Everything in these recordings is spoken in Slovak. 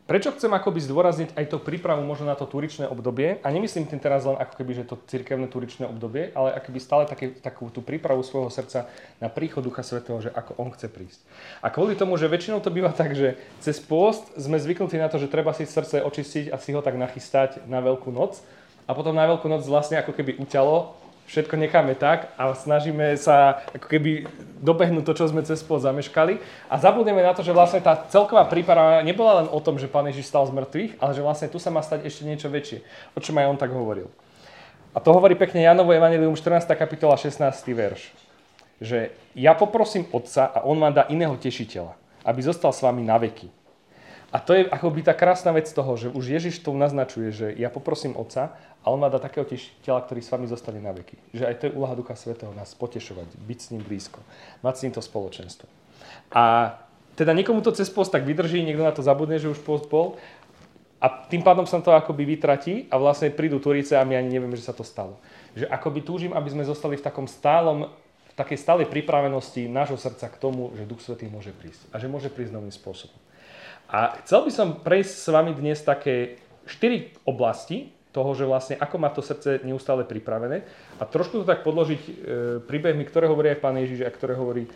Prečo chcem akoby zdôrazniť aj tú prípravu možno na to turičné obdobie, a nemyslím tým teraz len ako keby, že to cirkevné turičné obdobie, ale akoby stále takú tú prípravu svojho srdca na príchod Ducha Svätého, že ako on chce prísť. A kvôli tomu, že väčšinou to býva tak, že cez pôst sme zvyknutí na to, že treba si srdce očistiť a si ho tak nachystať na Veľkú noc, a potom na Veľkú noc vlastne ako keby uťalo, všetko necháme tak a snažíme sa ako keby dobehnúť to, čo sme cez pôst zameškali, a zabudneme na to, že vlastne tá celková príprava nebola len o tom, že Pán Ježiš stal z mŕtvych, ale že vlastne tu sa má stať ešte niečo väčšie, o čom aj on tak hovoril. A to hovorí pekne Jánovo evanjelium 14. kapitola 16. verš, že ja poprosím Otca a on vám dá iného tešiteľa, aby zostal s vami na veky. A to je akoby tá krásna vec toho, že už Ježiš to naznačuje, že ja poprosím Otca a on má dá takého tešiteľa, ktorý s vami zostane na veky. Že aj to je úloha Ducha Svätého, nás potešovať, byť s ním blízko, mať s ním to spoločenstvo. A teda niekomu to cez pôst tak vydrží, niekto na to zabudne, že už pôst bol, a tým pádom sa to akoby vytratí a vlastne prídu Turice a my ani nevieme, že sa to stalo. Že akoby túžim, aby sme zostali v takej stálej pripravenosti nášho srdca k tomu, že Duch Svätý môže prísť a že môže prísť novým spôsobom. A chcel by som prejsť s vami dnes také 4 oblasti toho, že vlastne ako má to srdce neustále pripravené, a trošku to tak podložiť príbehmi, ktoré hovorí aj Pán Ježiš a ktoré hovorí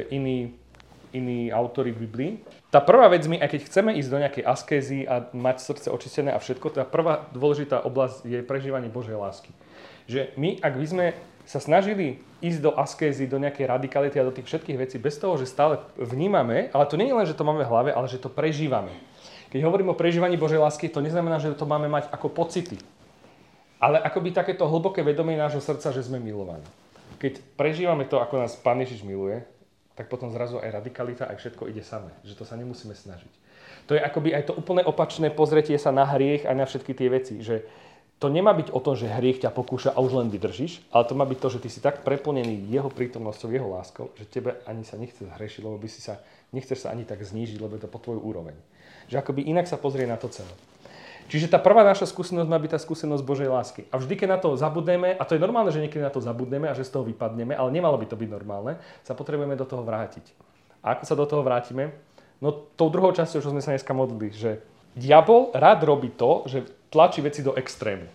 iní autori v Biblii. Tá prvá vec, my, aj keď chceme ísť do nejakej askézy a mať srdce očistené a všetko, tá prvá dôležitá oblasť je prežívanie Božej lásky. Že my, ak by sme sa snažili ísť do askézy, do nejakej radikality a do tých všetkých vecí bez toho, že stále vnímame, ale to nie je len, že to máme v hlave, ale že to prežívame. Keď hovorím o prežívaní Božej lásky, to neznamená, že to máme mať ako pocity, ale akoby takéto hlboké vedomie nášho srdca, že sme milovaní. Keď prežívame to, ako nás Pán Ježiš miluje, tak potom zrazu aj radikalita, aj všetko ide samé, že to sa nemusíme snažiť. To je akoby aj to úplne opačné pozretie sa na hriech a na všetky tie veci, že to nemá byť o tom, že hriech ťa pokúša a už len vydržíš, ale to má byť to, že ty si tak preplnený jeho prítomnosťou, jeho láskou, že tebe ani sa nechce zhrešiť, lebo nechceš sa ani tak znížiť, lebo je to po tvoju úroveň. Že akoby inak sa pozrie na to celé. Čiže tá prvá naša skúsenosť má byť tá skúsenosť Božej lásky. A vždy, keď na to zabudneme, a to je normálne, že niekedy na to zabudneme a že z toho vypadneme, ale nemalo by to byť normálne, sa potrebujeme do toho vrátiť. A ako sa do toho vrátime? No tou druhou časťou, čo sme sa dneska modlili, že diabol rád robí to, že tlačí veci do extrému.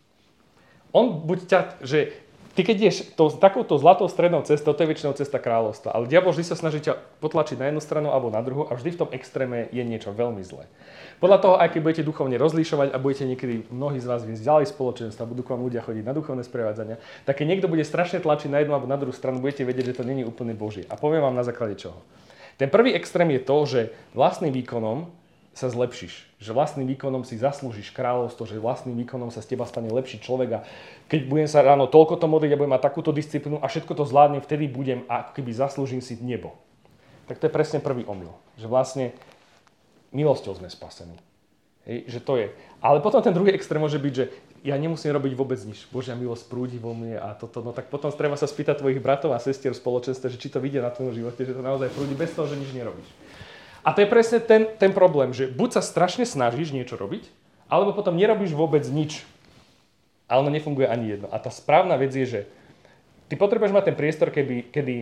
On že ty keď ideš takouto zlatou strednou cestou, to je väčšinou cesta kráľovstva, ale diabol vždy sa snaží ťa potlačiť na jednu stranu alebo na druhú a vždy v tom extréme je niečo veľmi zlé. Podľa toho, aj keď budete duchovne rozlišovať a budete niekedy mnohí z vás viesť ďalej spoločenstva, budú k vám ľudia chodiť na duchovné sprevádzania, tak keď niekto bude strašne tlačiť na jednu alebo na druhú stranu, budete vedieť, že to nie je úplne Božie. A poviem vám na základe čoho. Ten prvý extrém je to, že vlastným výkonom sa zlepšíš. Že vlastným výkonom si zaslúžiš kráľovstvo, že vlastným výkonom sa z teba stane lepší človek a keď budem sa ráno toľko to modliť a budem mať takúto disciplínu a všetko to zvládnem, vtedy budem a ako keby zaslúžim si nebo. Tak to je presne prvý omyl. Že vlastne milosťou sme spasení. Hej, že to je. Ale potom ten druhý extrém môže byť, že ja nemusím robiť vôbec nič. Božia milosť prúdi vo mne a toto. No tak potom treba sa spýtať tvojich bratov a sestier v spoločenstve, že či to vidia na tvojom živote, že to naozaj prúdi bez toho, že nič nerobíš. A to je presne ten problém, že buď sa strašne snažíš niečo robiť, alebo potom nerobíš vôbec nič. A ono nefunguje ani jedno. A tá správna vec je, že ty potrebuješ mať ten priestor, kedy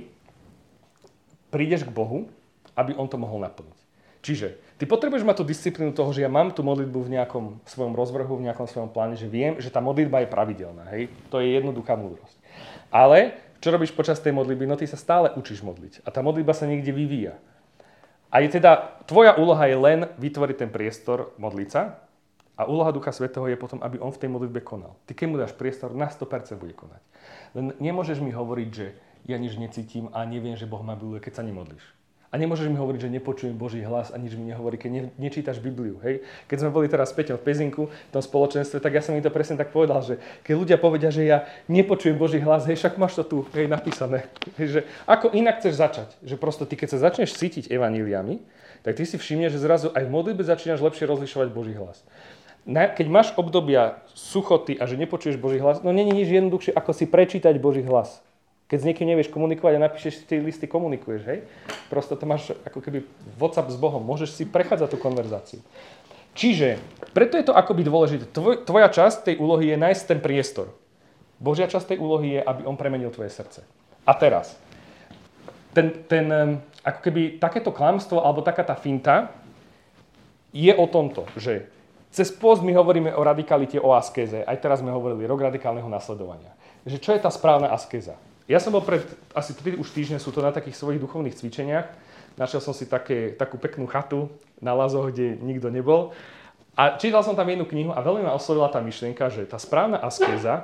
prídeš k Bohu, aby on to mohol naplniť. Čiže ty potrebuješ mať tú disciplínu toho, že ja mám tú modlitbu v nejakom svojom rozvrhu, v nejakom svojom pláne, že viem, že tá modlitba je pravidelná. Hej? To je jednoduchá múdrosť. Ale čo robíš počas tej modlitby? No ty sa stále učíš modliť. A tá modlitba sa niekde vyvíja. A je teda, tvoja úloha je len vytvoriť ten priestor, modliť sa, a úloha Ducha Svätého je potom, aby on v tej modlitbe konal. Ty keď mu dáš priestor, na 100% bude konať. Len nemôžeš mi hovoriť, že ja nič necítim a neviem, že Boh ma miluje, keď sa nemodlíš. A nemôžeš mi hovoriť, že nepočujem Boží hlas a nič mi nehovorí, keď nečítaš Bibliu. Hej? Keď sme boli teraz s Peťom v Pezinku, v tom spoločenstve, tak ja som im to presne tak povedal, že keď ľudia povedia, že ja nepočujem Boží hlas, hej, však máš to tu, hej, napísané. Hej, že ako inak chceš začať? Že prosto ty, keď sa začneš cítiť evanjeliami, tak ty si všimneš, že zrazu aj v modlitbe začínaš lepšie rozlišovať Boží hlas. Keď máš obdobia suchoty a že nepočuješ Boží hlas, no nie je nič jednoduchšie, ako si prečítať Boží hlas. Keď s niekým nevieš komunikovať a napíšeš si tie listy, komunikuješ, hej? Prosto to máš ako keby WhatsApp s Bohom. Môžeš si prechádzať tú konverzáciu. Čiže, preto je to akoby dôležité. Tvoja časť tej úlohy je nájsť ten priestor. Božia časť tej úlohy je, aby on premenil tvoje srdce. A teraz, ako keby takéto klamstvo alebo taká tá finta je o tomto, že cez post my hovoríme o radikalite, o askéze. Aj teraz sme hovorili rok radikálneho nasledovania. Že čo je tá správna askéza? Ja som bol pred asi 3 už týždne, sú to na takých svojich duchovných cvičeniach. Našiel som si takú peknú chatu na Lazoch, kde nikto nebol. A čítal som tam jednu knihu a veľmi ma oslovila tá myšlienka, že tá správna askéza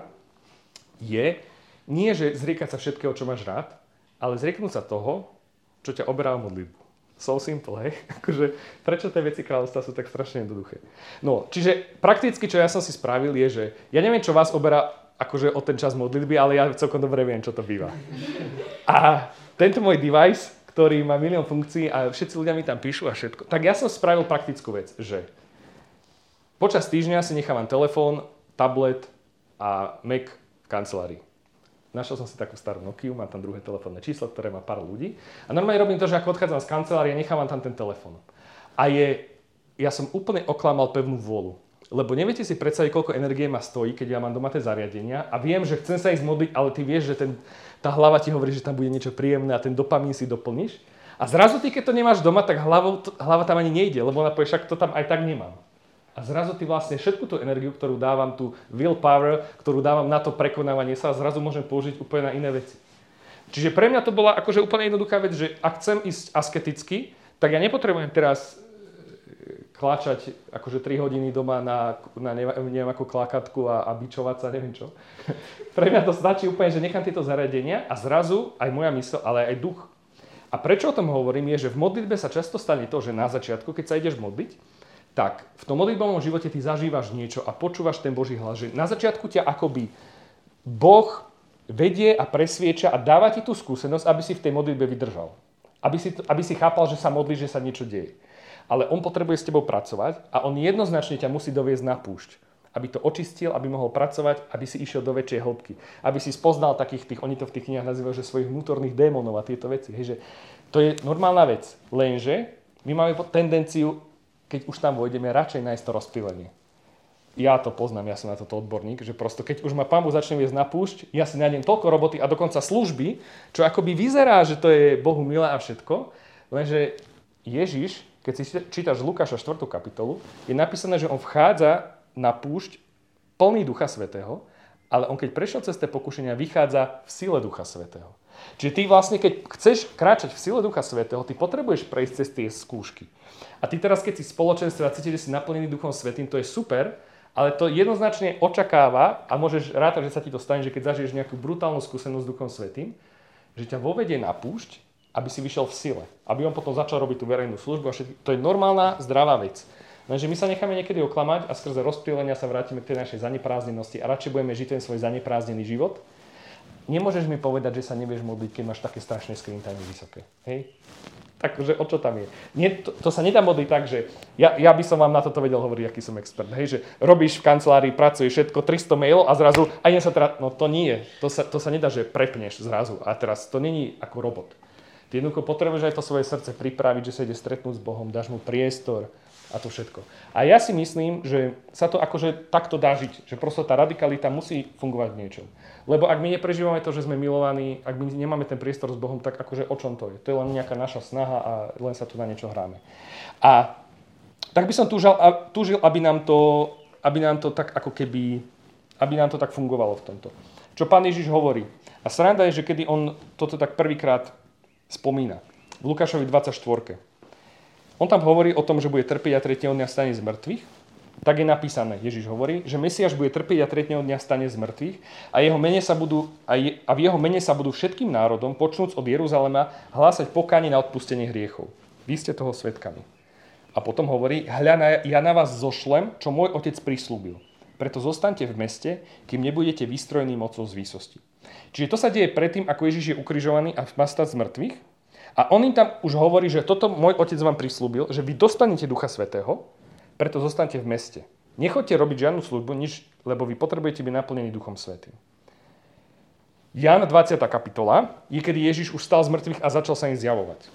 je nie, že zriekať sa všetkého, čo máš rád, ale zrieknúť sa toho, čo ťa oberá o modlitbu. So simple, hej? Akože, prečo tie veci kráľovstva sú tak strašne jednoduché? No, čiže prakticky, čo ja som si spravil, je, že ja neviem, čo vás oberá akože o ten čas modlitby, ale ja celkom dobre viem, čo to býva. A tento môj device, ktorý má milión funkcií a všetci ľudia mi tam píšu a všetko, tak ja som spravil praktickú vec, že počas týždňa si nechávam telefón, tablet a Mac v kancelárii. Našiel som si takú starú Nokiu, mám tam druhé telefónne číslo, ktoré má pár ľudí. A normálne robím to, že ako odchádzam z kancelárie, nechávam tam ten telefón. A ja som úplne oklamal pevnú vôľu. Lebo neviete si predstaviť, koľko energie ma stojí, keď ja mám doma tie zariadenia a viem, že chcem sa ísť modliť, ale ty vieš, že tá hlava ti hovorí, že tam bude niečo príjemné a ten dopamín si doplníš. A zrazu ty, keď to nemáš doma, tak hlava tam ani nejde, lebo ona povie, však to tam aj tak nemám. A zrazu ty vlastne všetku tú energiu, ktorú dávam, tú willpower, ktorú dávam na to prekonávanie sa, zrazu môžem použiť úplne na iné veci. Čiže pre mňa to bola akože úplne jednoduchá vec, že ak chcem ísť asketicky, tak ja nepotrebujem teraz kláčať akože 3 hodiny doma na neviem akú klákatku a bičovať sa, neviem čo. Pre mňa to stačí úplne, že nechám tieto zariadenia a zrazu aj moja mysl, ale aj duch. A prečo o tom hovorím je, že v modlitbe sa často stane to, že na začiatku, keď sa ideš modliť, tak v tom modlitbovom živote ty zažívaš niečo a počúvaš ten Boží hlas, že na začiatku ťa akoby Boh vedie a presvieča a dáva ti tú skúsenosť, aby si v tej modlitbe vydržal. Aby si chápal, že sa modlíš, že sa niečo deje. Ale on potrebuje s tebou pracovať a on jednoznačne ťa musí doviesť na púšť. Aby to očistil, aby mohol pracovať, aby si išiel do väčšej hĺbky. Aby si spoznal takých tých, oni to v tých knihách nazývajú, že svojich vnútorných démonov a tieto veci. Hej, že to je normálna vec. Lenže my máme tendenciu, keď už tam vojdeme, radšej nájsť to rozptýlenie. Ja to poznám, ja som na toto odborník, že prosto keď už ma Pán Boh začne viesť na púšť, ja si nájdem toľko roboty a dokonca služby, čo akoby vyzerá, že to je Bohu milé a všetko, lenže Ježiš, keď si čítaš Lukáša 4. kapitolu, je napísané, že on vchádza na púšť plný Ducha Svätého, ale on keď prešiel cez tie pokušenia, vychádza v sile Ducha Svätého. Čiže ty vlastne, keď chceš kráčať v sile Ducha Svätého, ty potrebuješ prejsť cez tie skúšky. A ty teraz, keď si v spoločenstve a cítiš, že si naplnený Duchom Svätým, to je super, ale to jednoznačne očakáva a môžeš rátať, že sa ti to stane, že keď zažiješ nejakú brutálnu skúsenosť s Duchom Svätým, že ťa vovedie na púšť, aby si vyšiel v sile. Aby on potom začal robiť tú verejnú službu a všetko. To je normálna, zdravá vec. Lenže my sa necháme niekedy oklamať a skrze rozptýlenia sa vrátime k tej našej zaneprázdnenosti a radšej budeme žiť ten svoj zaneprázdnený život. Nemôžeš mi povedať, že sa nevieš modliť, keď máš také strašné screen time vysoké. Hej? Takže o čo tam je? Nie, to sa nedá modliť tak, že ja by som vám na toto vedel hovoriť, aký som expert. Hej, že robíš v kancelárii, pracuješ všetko, 300 mailov a zrazu, a idem sa teraz, no to nie, to sa nedá, že prepneš zrazu a teraz to není ako robot. Ty jednoducho potrebuješ aj to svoje srdce pripraviť, že sa ide stretnúť s Bohom, dáš mu priestor a to všetko. A ja si myslím, že sa to akože takto dá žiť, že prosto tá radikalita musí fungovať v niečom. Lebo ak my neprežívame to, že sme milovaní, ak my nemáme ten priestor s Bohom, tak akože o čom to je? To je len nejaká naša snaha a len sa tu na niečo hráme. A tak by som túžil, aby nám to tak ako keby, aby nám to tak fungovalo v tomto. Čo Pán Ježiš hovorí. A sranda je, že kedy on toto tak prvýkrát spomína. V Lukášovi 24. On tam hovorí o tom, že bude trpieť a tretieho dňa stane z mŕtvych. Tak je napísané, Ježiš hovorí, že Mesiáš bude trpieť a tretieho dňa stane z mŕtvych a v jeho mene sa budú všetkým národom, počnúc od Jeruzalema, hlásať pokánie na odpustenie hriechov. Vy ste toho svedkami. A potom hovorí, hľa, ja na vás zošlem, čo môj otec prislúbil. Preto zostaňte v meste, kým nebudete vystrojení mocou z výsosti. Čiže to sa deje predtým, ako Ježiš je ukrižovaný a má stať z mŕtvych. A on im tam už hovorí, že toto môj otec vám prislúbil, že vy dostanete Ducha Svätého, preto zostaňte v meste. Nechoďte robiť žiadnu službu, lebo vy potrebujete byť naplnení Duchom Svätým. Ján 20. kapitola je, kedy Ježiš už stal z mŕtvych a začal sa im zjavovať.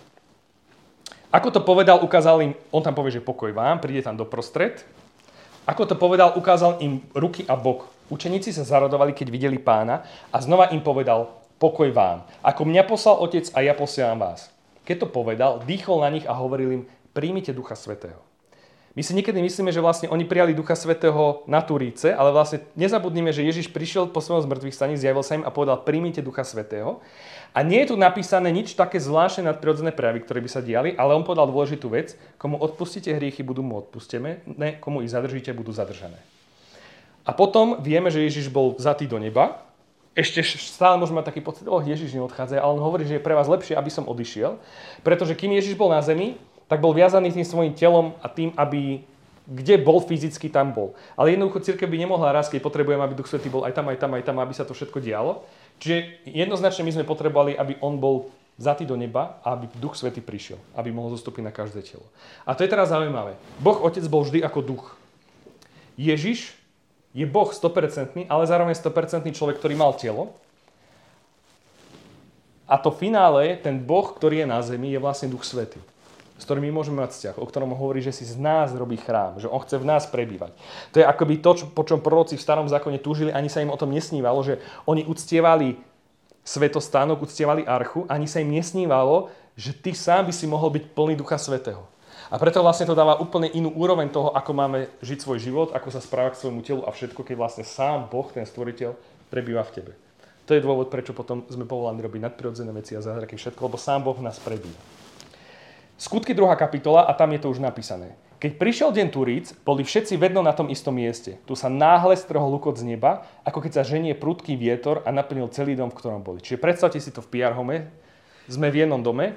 Ako to povedal, ukázal im, on tam povie, že pokoj vám, príde tam doprostred. Ako to povedal, ukázal im ruky a bok. Učeníci sa zaradovali, keď videli Pána a znova im povedal, pokoj vám. Ako mňa poslal Otec a ja posielam vás. Keď to povedal, dýchol na nich a hovoril im, príjmite Ducha Svätého. My si niekedy myslíme, že vlastne oni prijali Ducha Svätého na Turíce, ale vlastne nezabudnime, že Ježiš prišiel po svojom zmrtvých staní, zjavil sa im a povedal, príjmite Ducha Svätého. A nie je tu napísané nič také zvláštne nadprirodzené prejavy, ktoré by sa diali, ale on povedal dôležitú vec, komu odpustíte hriechy, budú mu odpustené, komu ich zadržíte, budú zadržané. A potom vieme, že Ježiš bol vzatý do neba. Ešte stále môžeme mať taký pocit, Ježiš neodchádza, ale on hovorí, že je pre vás lepšie, aby som odišiel, pretože kým Ježiš bol na zemi, tak bol viazaný tým svojím telom a tým, aby kde bol fyzicky, tam bol. Ale jednoducho cirkev by nemohla raz, keď potrebujeme, aby Duch Svätý bol aj tam, aby sa to všetko dialo. Čiže jednoznačne my sme potrebovali, aby on bol vzatý do neba a aby Duch Svätý prišiel, aby mohol zostúpiť na každé telo. A to je teraz zaujímavé. Boh Otec bol vždy ako duch. Ježiš je Boh 100%, ale zároveň 100% človek, ktorý mal telo. A to finále, ten Boh, ktorý je na zemi, je vlastne Duch Svätý, s ktorým my môžeme mať vzťah, o ktorom hovorí, že si z nás robí chrám, že on chce v nás prebývať. To je akoby to, po čom proroci v starom zákone túžili, ani sa im o tom nesnívalo, že oni uctievali svätostánok, uctievali archu, ani sa im nesnívalo, že ty sám by si mohol byť plný Ducha Svätého. A preto vlastne to dáva úplne inú úroveň toho, ako máme žiť svoj život, ako sa správať k svojmu telu a všetko, keď vlastne sám Boh, ten stvoriteľ, prebýva v tebe. To je dôvod, prečo potom sme povolaní robiť nadprirodzené veci a zázraky všetko, lebo sám Boh v nás prebýva. Skutky 2. kapitola a tam je to už napísané. Keď prišiel deň Turíc, boli všetci vedno na tom istom mieste. Tu sa náhle strhol lukot z neba, ako keď sa ženie prudký vietor a naplnil celý dom, v ktorom boli. Čiže predstavte si to v Piarhome, sme v jednom dome,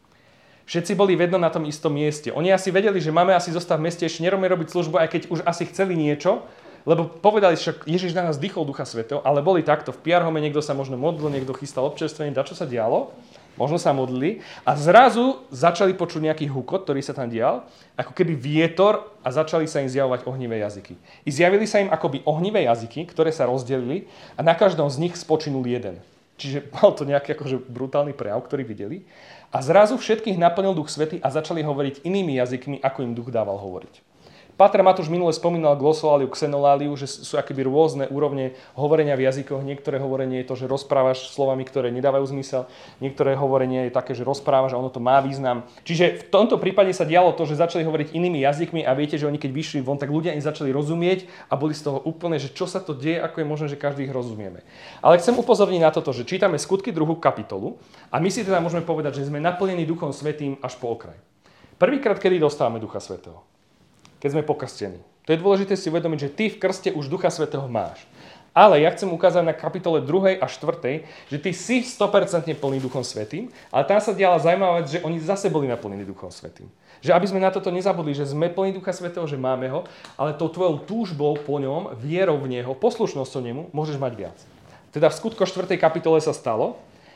všetci boli vedno na tom istom mieste. Oni asi vedeli, že máme asi zostať v meste, ešte nerobíme robiť službu, aj keď už asi chceli niečo, lebo povedali, že Ježiš na nás dýchol Ducha Svätého, ale boli takto v Piarhome, niekto sa možno modlil, niekto chystal občerstvenie, čo sa dialo. Možno sa modlili a zrazu začali počuť nejaký hukot, ktorý sa tam dial, ako keby vietor a začali sa im zjavovať ohnivé jazyky. I zjavili sa im akoby ohnivé jazyky, ktoré sa rozdelili a na každom z nich spočinul jeden. Čiže mal to nejaký akože brutálny prejav, ktorý videli. A zrazu všetkých naplnil Duch Svätý a začali hovoriť inými jazykmi, ako im Duch dával hovoriť. Páter Matúš minule spomínal glosoláliu, xenoláliu, že sú akoby rôzne úrovne hovorenia v jazykoch. Niektoré hovorenie je to, že rozprávaš slovami, ktoré nedávajú zmysel. Niektoré hovorenie je také, že rozprávaš a ono to má význam. Čiže v tomto prípade sa dialo to, že začali hovoriť inými jazykmi a viete, že oni keď vyšli von, tak ľudia im začali rozumieť a boli z toho úplne, že čo sa to deje, ako je možné, že každý ich rozumieme. Ale chcem upozorniť na toto, že čítame Skutky 2. kapitolu a my si teda môžeme povedať, že sme naplnení Duchom Svätým až po okraj. Prvýkrát, kedy dostávame Ducha Svätého? Keď sme pokrstení. To je dôležité si uvedomiť, že ty v krste už Ducha Svätého máš. Ale ja chcem ukázať na kapitole 2. a 4., že ty si 100% plný Duchom Svätým, ale tam sa diala zaujímavá vec, že oni zase boli naplnení Duchom Svätým. Že aby sme na toto nezabudli, že sme plní Ducha Svätého, že máme ho, ale tou tvojou túžbou po ňom, vierou v neho, poslušnosťou nemu, môžeš mať viac. Teda v skutko 4. kapitole sa stalo,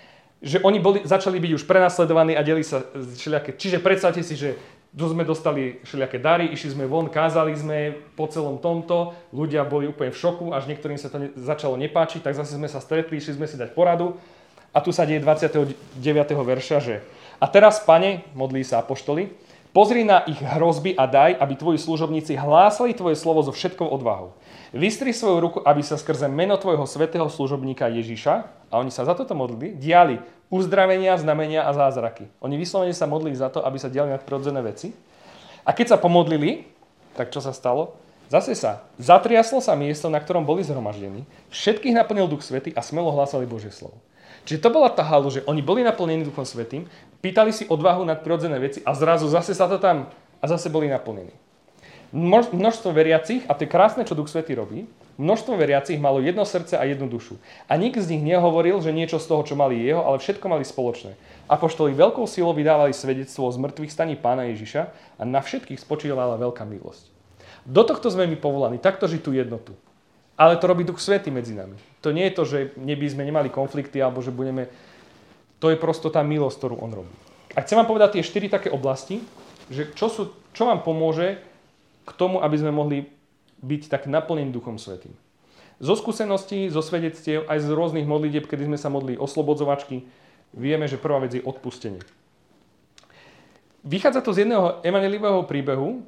že oni začali byť už prenasledovaní a deli sa všelijaké. Čiže predstavte si, že tu sme dostali všelijaké dary, išli sme von, kázali sme po celom tomto, ľudia boli úplne v šoku, až niektorým sa to začalo nepáčiť, tak zase sme sa stretli, išli sme si dať poradu a tu sa deje 29. verša, že a teraz, Pane, modlí sa apoštoli, pozri na ich hrozby a daj, aby tvoji služobníci hlásali tvoje slovo so všetkou odvahou. Vystri svoju ruku, aby sa skrze meno tvojho svätého služobníka Ježiša, a oni sa za toto modlili, diali uzdravenia, znamenia a zázraky. Oni vyslovene sa modlili za to, aby sa diali nadprirodzené veci. A keď sa pomodlili, tak čo sa stalo? Zase sa zatriaslo sa miesto, na ktorom boli zhromaždení. Všetkých naplnil Duch Svätý a smelo hlásali Božie slovo. Čiže to bola tá halu, že oni boli naplnení Duchom Svätým, pýtali si odvahu nadprirodzené veci a zrazu zase sa to tam a zase boli naplnení. Množstvo veriacich, a to je krásne, čo Duch Svätý robí, množstvo veriacich malo jedno srdce a jednu dušu. A nik z nich nehovoril, že niečo z toho, čo mali jeho, ale všetko mali spoločné. Apoštoli veľkou silou vydávali svedectvo o zmrtvých staní Pána Ježiša a na všetkých spočívala veľká milosť. Do tohto sme my povolaní, takto žiť tú jednotu. Ale to robí Duch Svätý medzi nami. To nie je to, že by sme nemali konflikty, alebo že budeme... To je prosto tá milosť, ktorú on robí. A chcem vám povedať tie 4 také oblasti, že čo vám pomôže k tomu, aby sme mohli byť tak naplnení Duchom Svätým. Zo skúseností, zo svedectiev, aj z rôznych modlitieb, kedy sme sa modlili oslobodzovačky, vieme, že prvá vec je odpustenie. Vychádza to z jedného evanjeliového príbehu,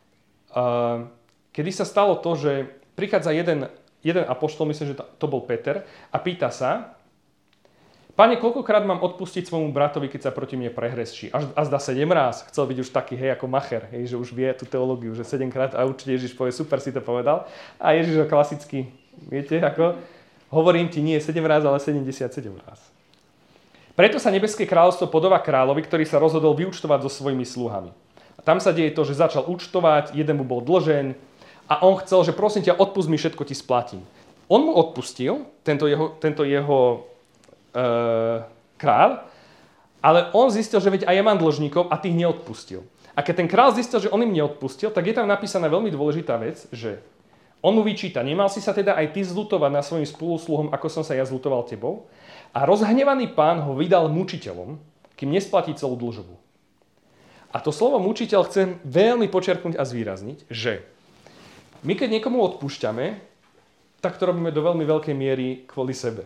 kedy sa stalo to, že prichádza jeden apoštol, myslím, že to bol Peter, a pýta sa, Pane, koľkokrát mám odpustiť svojmu bratovi, keď sa proti mne prehreší? A zdá 7 raz. Chcel byť už taký, hej, ako macher, hej, že už vie tú teológiu, že 7 krát a určite Ježiš povie, super si to povedal. A Ježiš ho klasicky, viete, ako? Hovorím ti, nie 7 raz, ale 77 raz. Preto sa nebeské kráľovstvo podobá kráľovi, ktorý sa rozhodol vyúčtovať so svojimi sluhami. A tam sa deje to, že začal účtovať, jeden mu bol dlžen a on chcel, že prosím ťa, odpust mi, všetko ti splatím. On mu odpustil, tento jeho kráľ, ale on zistil, že veď aj ja mám dlžníkov a tých neodpustil. A keď ten kráľ zistil, že on im neodpustil, tak je tam napísaná veľmi dôležitá vec, že on mu vyčíta, nemal si sa teda aj ty zľutovať na svojim spôlusluhom, ako som sa ja zľutoval tebou? A rozhnevaný pán ho vydal mučiteľom, kým nesplatí celú dlžobu. A to slovo mučiteľ chcem veľmi počerknúť a zvýrazniť, že my keď niekomu odpúšťame, tak to robíme do veľmi veľkej miery kvôli sebe.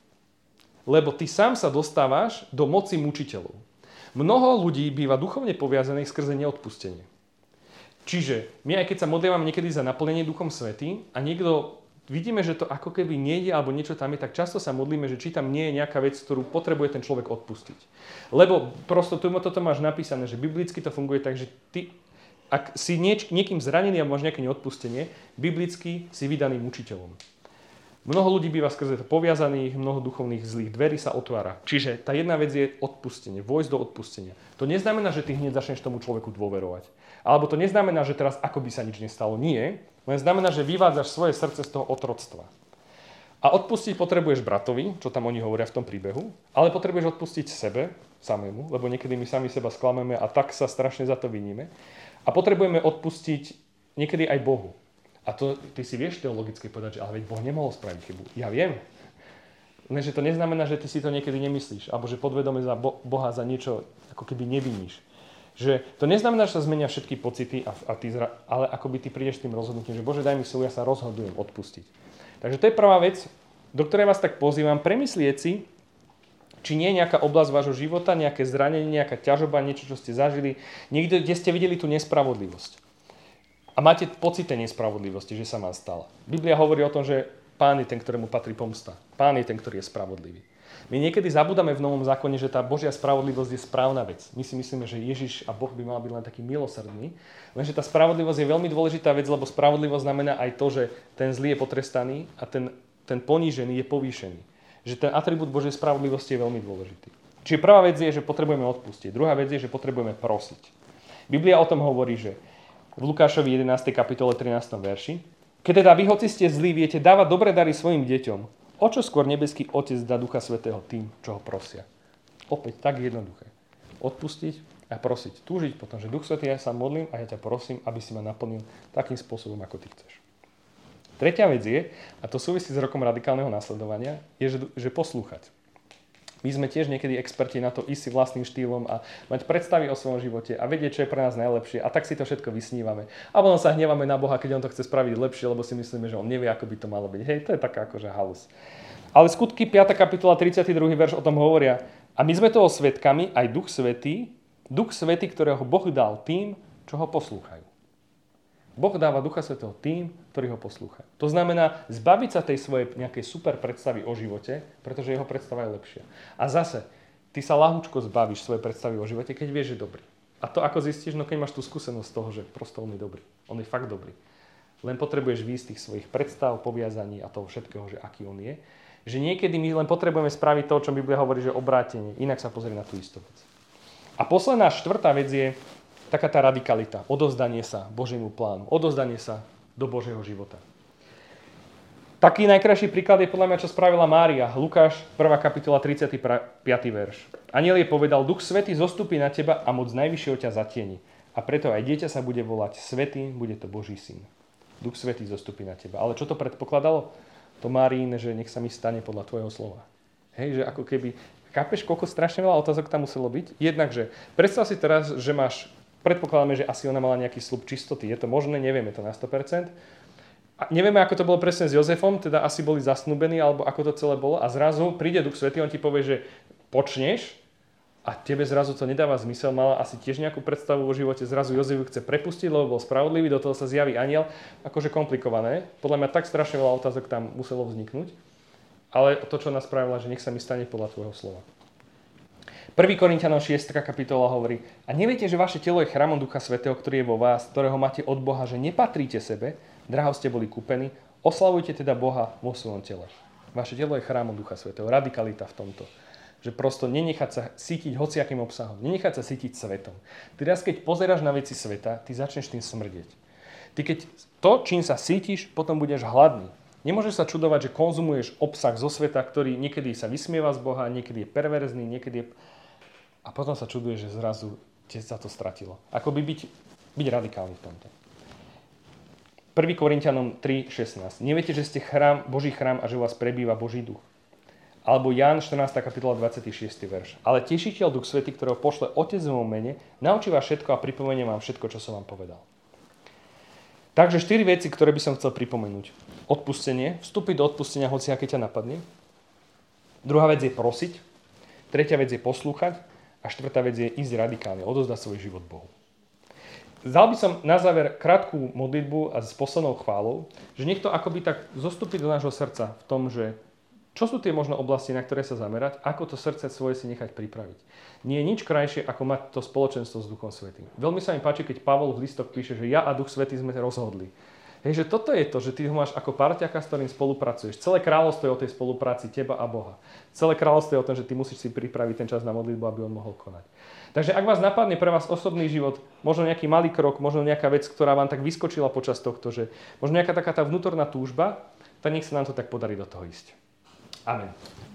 Lebo ty sám sa dostávaš do moci mučiteľov. Mnoho ľudí býva duchovne poviazaných skrze neodpustenie. Čiže my aj keď sa modlívame niekedy za naplnenie Duchom Svätým a niekto vidíme, že to ako keby nejde alebo niečo tam je, tak často sa modlíme, že či tam nie je nejaká vec, ktorú potrebuje ten človek odpustiť. Lebo prosto toto máš napísané, že biblicky to funguje tak, že ty, ak si niekým zranený a máš nejaké neodpustenie, biblicky si vydaný mučiteľom. Mnoho ľudí býva skrze to poviazaných, mnoho duchovných zlých dverí sa otvára. Čiže tá jedna vec je odpustenie, vojsť do odpustenia. To neznamená, že ty hneď začneš tomu človeku dôverovať. Alebo to neznamená, že teraz ako by sa nič nestalo. Nie. Len znamená, že vyvádzaš svoje srdce z toho otroctva. A odpustiť potrebuješ bratovi, čo tam oni hovoria v tom príbehu, ale potrebuješ odpustiť sebe, samému, lebo niekedy my sami seba sklameme a tak sa strašne za to viníme. A potrebujeme odpustiť niekedy aj Bohu. A to ty si vieš teologicky povedať, že ale veď Boh nemohol spraviť chybu. Ja viem. Lenže to neznamená, že ty si to niekedy nemyslíš, alebo že podvedome za Boha za niečo ako keby neviníš. Že to neznamená, že sa zmenia všetky pocity, ale akoby ty prídeš s tým rozhodnutím, že Bože, daj mi silu, ja sa rozhodujem odpustiť. Takže to je prvá vec, do ktorej vás tak pozývam, premyslieť si, či nie je nejaká oblasť vášho života, nejaké zranenie, nejaká ťažoba, niečo, čo ste zažili, niekde, kde ste videli tú nespravodlivosť. A máte pocit tej nespravodlivosti, že sa vám stala. Biblia hovorí o tom, že Pán je ten, ktorému patrí pomsta. Pán je ten, ktorý je spravodlivý. My niekedy zabudáme v Novom zákone, že tá Božia spravodlivosť je správna vec. My si myslíme, že Ježiš a Boh by mal byť len taký milosrdný. Lenže tá spravodlivosť je veľmi dôležitá vec, lebo spravodlivosť znamená aj to, že ten zlý je potrestaný a ten ponížený je povýšený. Že ten atribút Božej spravodlivosti je veľmi dôležitý. Čiže prvá vec je, že potrebujeme odpustiť. Druhá vec je, že potrebujeme prosiť. Biblia o tom hovorí, že v Lukášovi 11. kapitole 13. verši. Keď teda vy, hoci ste zlí, viete dávať dobré dary svojim deťom, o čo skôr nebeský Otec dá Ducha Svätého tým, čo ho prosia. Opäť tak jednoduché. Odpustiť a prosiť. Túžiť potom, že Duch Svätý, ja sa modlím a ja ťa prosím, aby si ma naplnil takým spôsobom, ako ty chceš. Tretia vec je, a to súvisí s rokom radikálneho nasledovania, je, že poslúchať. My sme tiež niekedy experti na to ísť si vlastným štýlom a mať predstavy o svojom živote a vedieť, čo je pre nás najlepšie a tak si to všetko vysnívame. A potom sa hnevame na Boha, keď on to chce spraviť lepšie, lebo si myslíme, že on nevie, ako by to malo byť. Hej, to je taká akože halus. Ale Skutky 5. kapitola 32. verš o tom hovoria. A my sme toho svedkami, aj Duch Svätý, ktorého Boh dal tým, čo ho poslúchajú. Boh dáva Ducha Svätého tým, ktorí ho poslúchajú. To znamená zbaviť sa tej svojej nejakej super predstavy o živote, pretože jeho predstava je lepšia. A zase, ty sa ľahúčko zbavíš svoje predstavy o živote, keď vieš, že je dobrý. A to ako zistíš, no keď máš tú skúsenosť z toho, že prosto on je dobrý. On je fakt dobrý. Len potrebuješ výjsť tých svojich predstav, poviazaní a toho všetkého, že aký on je. Že niekedy my len potrebujeme spraviť to, o čom Biblia hovorí, že obrátenie. Inak sa pozrie na tú istú vec. A posledná štvrtá vec je taká tá radikalita, odovzdanie sa Božiemu plánu, odovzdanie sa do Božieho života. Taký najkrajší príklad je podľa mňa, čo spravila Mária. Lukáš, 1. kapitola, 35. verš. Anjel jej povedal, Duch Svätý zostupí na teba a moc najvyššieho ťa zatieni. A preto aj dieťa sa bude volať Svätý, bude to Boží syn. Duch Svätý zostupí na teba. Ale čo to predpokladalo? To Máriin, že nech sa mi stane podľa tvojho slova. Hej, že ako keby, chápeš, koľko strašne veľa otázok tam muselo byť? Jednakže, predstav si teraz, že máš. Predpokladáme, že asi ona mala nejaký sľub čistoty. Je to možné? Nevieme to na 100%. A nevieme, ako to bolo presne s Jozefom, teda asi boli zasnúbení, alebo ako to celé bolo. A zrazu príde Duch Svätý, on ti povie, že počneš a tebe zrazu to nedáva zmysel. Mala asi tiež nejakú predstavu o živote. Zrazu Jozef ju chce prepustiť, lebo bol spravodlivý, do toho sa zjaví anjel. Akože komplikované. Podľa mňa tak strašne veľa otázok tam muselo vzniknúť. ale to, čo nás pravila, že nech sa mi stane podľa tvojho slova. 1. Korinťanom 6. kapitola hovorí: a neviete, že vaše telo je chrámom Ducha Svätého, ktorý je vo vás, ktorého máte od Boha, že nepatríte sebe, draho ste boli kúpení, oslavujte teda Boha vo svojom tele. Vaše telo je chrámom Ducha Svätého. Radikalita v tomto. Že prosto nenechať sa sítiť hociakým obsahom, nenechať sa sítiť svetom. Ty raz, keď pozeráš na veci sveta, ty začneš tým smrdeť. Ty keď to, čím sa sítiš, potom budeš hladný. Nemôžeš sa čudovať, že konzumuješ obsah zo sveta, ktorý niekedy sa vysmieva z Boha, niekedy je perverzný, niekedy je... A potom sa čuduješ, že zrazu sa to stratilo. Ako by byť radikálny v tomto. 1. Korinťanom 3.16. Neviete, že ste chrám, Boží chrám a že u vás prebýva Boží duch. Alebo Ján 14. kapitola 26. verš. Ale tešiteľ Duch Svätý, ktorého pošle Otec v mojom mene, naučí vás všetko a pripomenie vám všetko, čo som vám povedal. Takže 4 veci, ktoré by som chcel pripomenúť. Odpustenie, vstúpiť do odpustenia, hoci aké ťa napadne. Druhá vec je prosiť. Tretia vec je poslúchať. A štvrtá vec je ísť radikálne, odozdať svoj život Bohu. Zdal by som na záver krátku modlitbu a s poslednou chválou, že niekto akoby tak zostúpi do nášho srdca v tom, že čo sú tie možno oblasti, na ktoré sa zamerať, ako to srdce svoje si nechať pripraviť. Nie je nič krajšie, ako mať to spoločenstvo s Duchom Svätým. Veľmi sa mi páči, keď Pavol v listoch píše, že ja a Duch Svätý sme rozhodli. Hej, že toto je to, že ty ho máš ako parťaka, s ktorým spolupracuješ. Celé kráľovstvo je o tej spolupráci teba a Boha. Celé kráľovstvo je o tom, že ty musíš si pripraviť ten čas na modlitbu, aby on mohol konať. Takže ak vás napadne pre vás osobný život, možno nejaký malý krok, možno nejaká vec, ktorá vám tak vyskočila počas tohto, že možno nejaká taká tá vnútorná túžba, tak nech sa nám to tak podarí do toho ísť. Amen.